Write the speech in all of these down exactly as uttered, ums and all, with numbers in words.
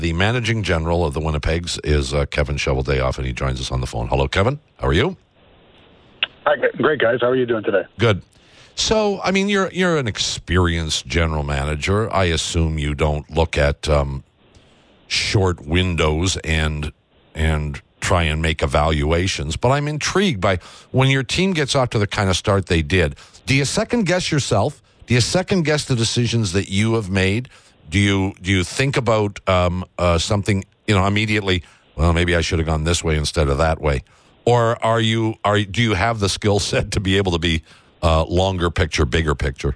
The managing general of the Winnipegs is uh, Kevin Shoveldayoff, and he joins us on the phone. Hello, Kevin. How are you? Hi, great, guys. How are you doing today? Good. So, I mean, you're you're an experienced general manager. I assume you don't look at um, short windows and and try and make evaluations. But I'm intrigued by when your team gets off to the kind of start they did. Do you second guess yourself? Do you second guess the decisions that you have made? Do you do you think about um, uh, something, you know, immediately? Well, maybe I should have gone this way instead of that way. Or are you are do you have the skill set to be able to be uh, longer picture, bigger picture?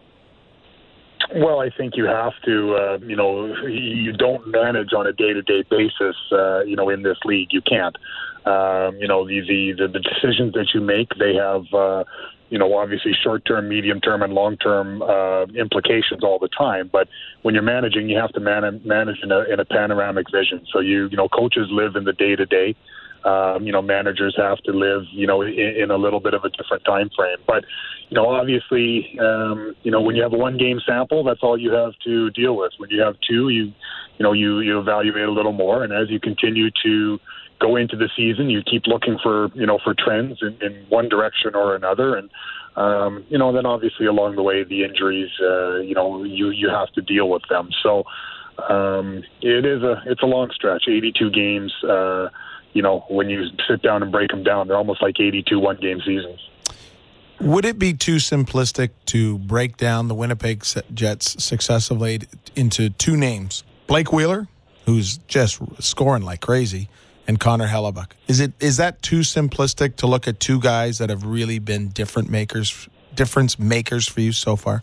Well, I think you have to. Uh, you know, you don't manage on a day-to-day basis. Uh, you know, in this league, you can't. Um, you know, the, the the decisions that you make, they have. Uh, you know, obviously short-term, medium-term, and long-term uh, implications all the time. But when you're managing, you have to man- manage in a, in a panoramic vision. So you, you know, coaches live in the day-to-day. Um, you know, managers have to live, you know, in, in a little bit of a different time frame. But, you know, obviously, um, you know, when you have a one-game sample, that's all you have to deal with. When you have two, you, you know, you, you evaluate a little more. And as you continue to go into the season, you keep looking for, you know, for trends in, in one direction or another. And, um, you know, then obviously along the way, the injuries, uh, you know, you, you have to deal with them. So um, it is a, it's a long stretch, eighty-two games. Uh, you know, when you sit down and break them down, they're almost like eighty-two one-game seasons. Would it be too simplistic to break down the Winnipeg Jets successively into two names? Blake Wheeler, who's just scoring like crazy, and Connor Hellebuyck. Is it is that too simplistic to look at two guys that have really been different makers, difference makers for you so far?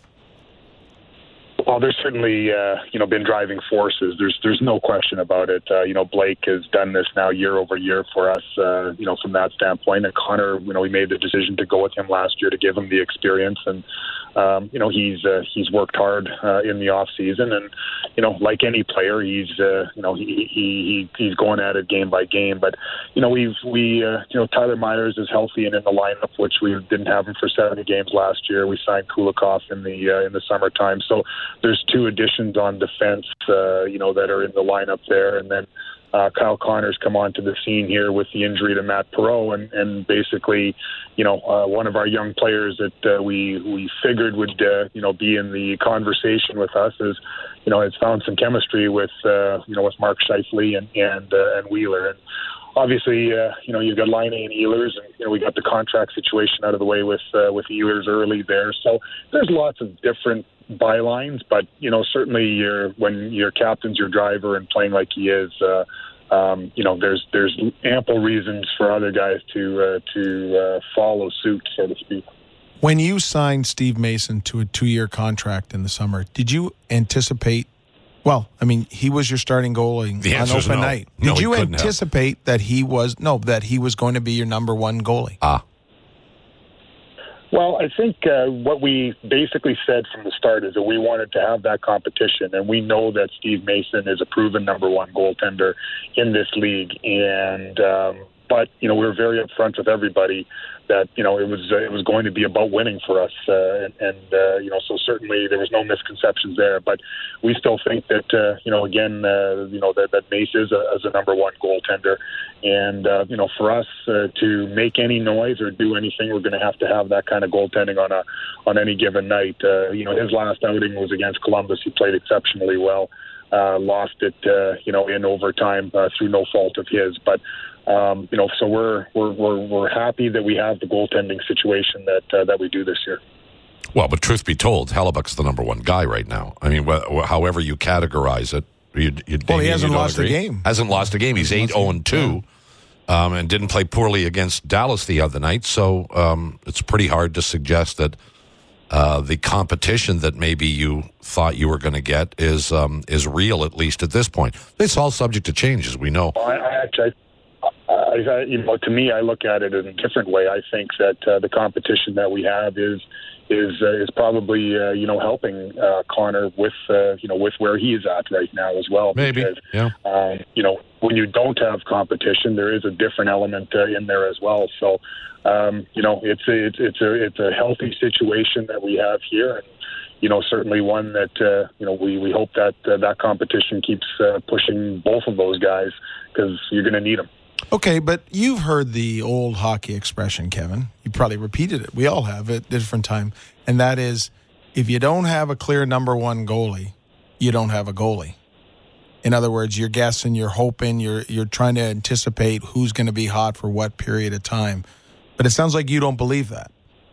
Well, there's certainly, uh, you know, been driving forces. There's there's no question about it. Uh, you know, Blake has done this now year over year for us, uh, you know, from that standpoint. And Connor, you know, we made the decision to go with him last year to give him the experience. And, um, you know, he's uh, he's worked hard uh, in the off season. And, you know, like any player, he's, uh, you know, he, he, he he's going at it game by game. But, you know, we've, we, uh, you know, Tyler Myers is healthy and in the lineup, which we didn't have him for seventy games last year. We signed Kulikov in the, uh, in the summertime. So, there's two additions on defense, uh, you know, that are in the lineup there. And then uh, Kyle Connor's come onto the scene here with the injury to Matt Perreault. And, and basically, you know, uh, one of our young players that uh, we we figured would, uh, you know, be in the conversation with us is, you know, has found some chemistry with, uh, you know, with Mark Scheifele and, and, uh, and Wheeler. And obviously, uh, you know, you've got Laine and Ehlers, and, you know, we got the contract situation out of the way with, uh, with Ehlers early there. So there's lots of different bylines, but, you know, certainly you're, when your captain's your driver and playing like he is, uh, um, you know, there's there's ample reasons for other guys to uh, to uh, follow suit, so to speak. When you signed Steve Mason to a two-year contract in the summer, did you anticipate? Well, I mean, he was your starting goalie the on open no. night. Did no, you anticipate have. that he was no that he was going to be your number one goalie? Ah. Well, I think uh, what we basically said from the start is that we wanted to have that competition, and we know that Steve Mason is a proven number one goaltender in this league. And um, but you know, we were very upfront with everybody that, you know, it was uh, it was going to be about winning for us, uh, and, and uh, you know, so certainly there was no misconceptions there. But we still think that uh, you know, again, uh, you know, that, that Mace is a, is a number one goaltender, and uh, you know, for us uh, to make any noise or do anything, we're going to have to have that kind of goaltending on a on any given night. Uh, you know, his last outing was against Columbus. He played exceptionally well. Uh, lost it, uh, you know, in overtime uh, through no fault of his, but. Um, you know, so we're we're we're we're happy that we have the goaltending situation that uh, that we do this year. Well, but truth be told, Hellebuck's the number one guy right now. I mean, wh- however you categorize it, you, you, well, he hasn't lost agree. a game. Hasn't lost a game. He's eight zero and two, um, and didn't play poorly against Dallas the other night. So um, it's pretty hard to suggest that uh, the competition that maybe you thought you were going to get is um, is real, at least at this point. It's all subject to change, as we know. Well, I, I actually. I, you know, to me, I look at it in a different way. I think that uh, the competition that we have is is uh, is probably uh, you know, helping uh, Connor with uh, you know, with where he is at right now as well. Maybe, because, yeah. Um, you know, when you don't have competition, there is a different element uh, in there as well. So, um, you know, it's a, it's it's a it's a healthy situation that we have here. And, you know, certainly one that, uh, you know, we, we hope that uh, that competition keeps uh, pushing both of those guys because you're going to need them. Okay, but you've heard the old hockey expression, Kevin. You probably repeated it. We all have at a different time. And that is, if you don't have a clear number one goalie, you don't have a goalie. In other words, you're guessing, you're hoping, you're you're trying to anticipate who's going to be hot for what period of time. But it sounds like you don't believe that.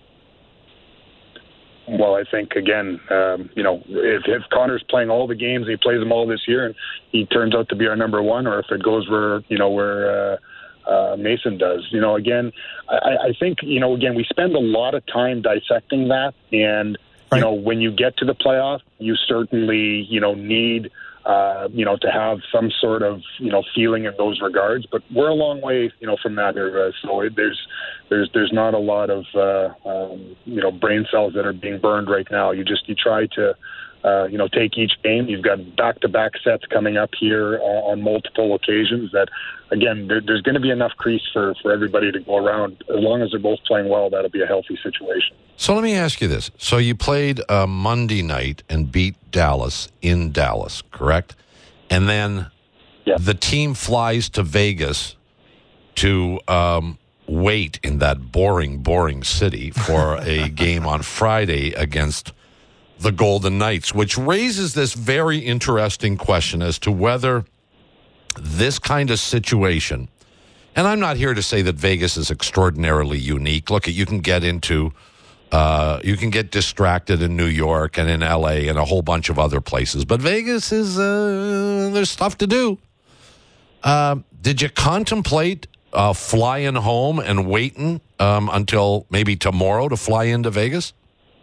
Well, I think, again, um, you know, if, if Connor's playing all the games, he plays them all this year, and he turns out to be our number one, or if it goes where, you know, where uh, uh, Mason does. You know, again, I, I think, you know, again, we spend a lot of time dissecting that, and, right. you know, when you get to the playoff, you certainly, you know, need – Uh, you know, to have some sort of, you know, feeling in those regards, but we're a long way, you know, from that. Uh, so it, there's, there's, there's not a lot of, uh, um, you know, brain cells that are being burned right now. You just, you try to, uh, you know, take each game. You've got back-to-back sets coming up here uh, on multiple occasions. That, again, there, there's going to be enough crease for, for everybody to go around. As long as they're both playing well, that'll be a healthy situation. So let me ask you this. So you played uh, Monday night and beat Dallas in Dallas, correct? And then yeah. the team flies to Vegas to um, wait in that boring, boring city for a game on Friday against the Golden Knights, which raises this very interesting question as to whether this kind of situation, and I'm not here to say that Vegas is extraordinarily unique. Look, you can get into... Uh, you can get distracted in New York and in L A and a whole bunch of other places. But Vegas is, uh, there's stuff to do. Uh, did you contemplate uh, flying home and waiting um, until maybe tomorrow to fly into Vegas?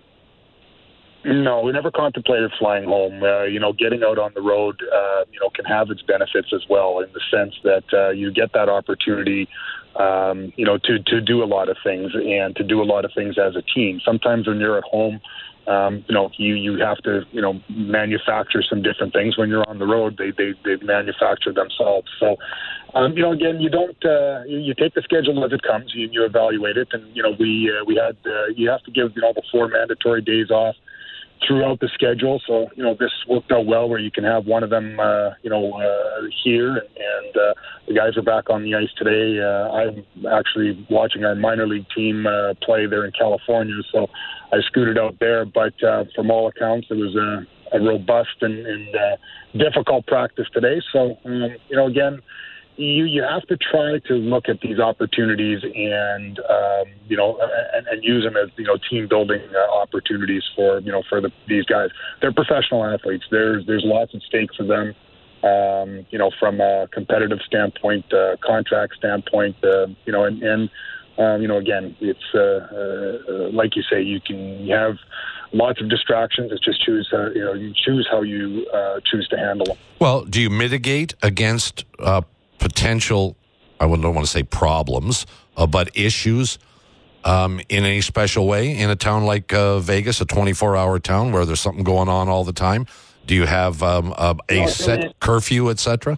No, we never contemplated flying home. Uh, you know, getting out on the road, uh, you know, can have its benefits as well, in the sense that uh, you get that opportunity Um, you know, to, to do a lot of things and to do a lot of things as a team. Sometimes when you're at home, um, you know, you, you have to, you know, manufacture some different things. When you're on the road, they, they, they manufacture themselves. So, um, you know, again, you don't, uh, you, you take the schedule as it comes, you, you evaluate it. And, you know, we, uh, we had, uh, you have to give, you know, the four mandatory days off throughout the schedule. So, you know, this worked out well where you can have one of them, uh, you know, uh, here. And, and uh, the guys are back on the ice today. Uh, I'm actually watching our minor league team uh, play there in California. So I scooted out there. But uh, from all accounts, it was a, a robust and, and uh, difficult practice today. So, um, you know, again, You you have to try to look at these opportunities and um, you know and, and use them as you know team building uh, opportunities for you know for the, these guys. They're professional athletes. There's there's lots at stake for them. Um, you know from a competitive standpoint, uh, contract standpoint. Uh, you know and, and um, you know again it's uh, uh, like you say you can you have lots of distractions. It's just choose uh, you know you choose how you uh, choose to handle them. Well, do you mitigate against Uh potential, I don't want to say problems, uh, but issues um, in any special way in a town like uh, Vegas, a twenty-four hour town where there's something going on all the time? Do you have um, a, a set curfew, et cetera?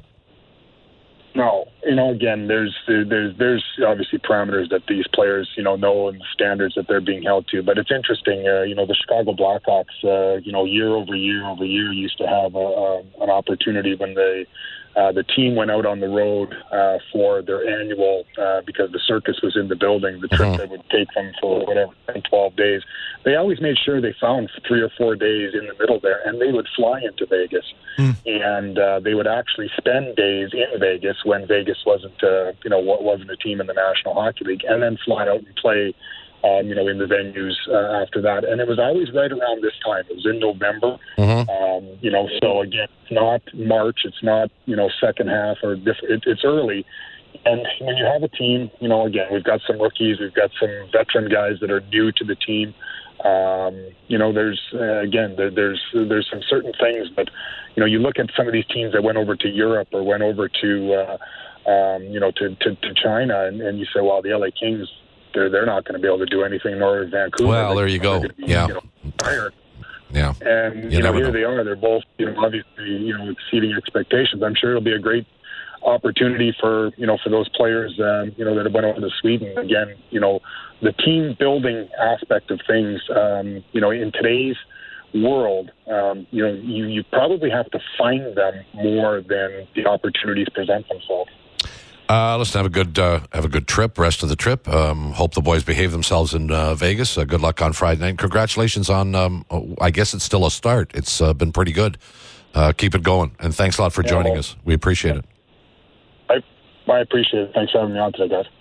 No, you know, again, there's there's there's obviously parameters that these players, you know, know and standards that they're being held to. But it's interesting, uh, you know, the Chicago Blackhawks, uh, you know, year over year over year used to have a, a, an opportunity when they. Uh, the team went out on the road uh, for their annual, uh, because the circus was in the building, the trip mm-hmm. that would take them for whatever, twelve days. They always made sure they found three or four days in the middle there, and they would fly into Vegas. Mm. And uh, they would actually spend days in Vegas when Vegas wasn't, uh, you know, wasn't a team in the National Hockey League, and then fly out and play Um, you know, in the venues uh, after that. And it was always right around this time. It was in November. Mm-hmm. Um, you know, so again, it's not March. It's not, you know, second half or diff- it, it's early. And when you have a team, you know, again, we've got some rookies. We've got some veteran guys that are new to the team. Um, you know, there's, uh, again, there, there's there's some certain things. But, you know, you look at some of these teams that went over to Europe or went over to, uh, um, you know, to, to, to China. And, and you say, well, the L A Kings, They're, they're not going to be able to do anything, nor Vancouver. Well, there you go. Be, yeah. You know, tired. Yeah. And, you, you know, here know. they are. They're both, you know, obviously, you know, exceeding expectations. I'm sure it'll be a great opportunity for, you know, for those players, um, you know, that have went over to Sweden. Again, you know, the team building aspect of things, um, you know, in today's world, um, you know, you, you probably have to find them more than the opportunities present themselves. Uh, listen, have a good uh, have a good trip. Rest of the trip. Um, hope the boys behave themselves in uh, Vegas. Uh, good luck on Friday night. Congratulations on. Um, I guess it's still a start. It's uh, been pretty good. Uh, keep it going, and thanks a lot for joining yeah, well, us. We appreciate it. I I appreciate it. Thanks for having me on today, guys.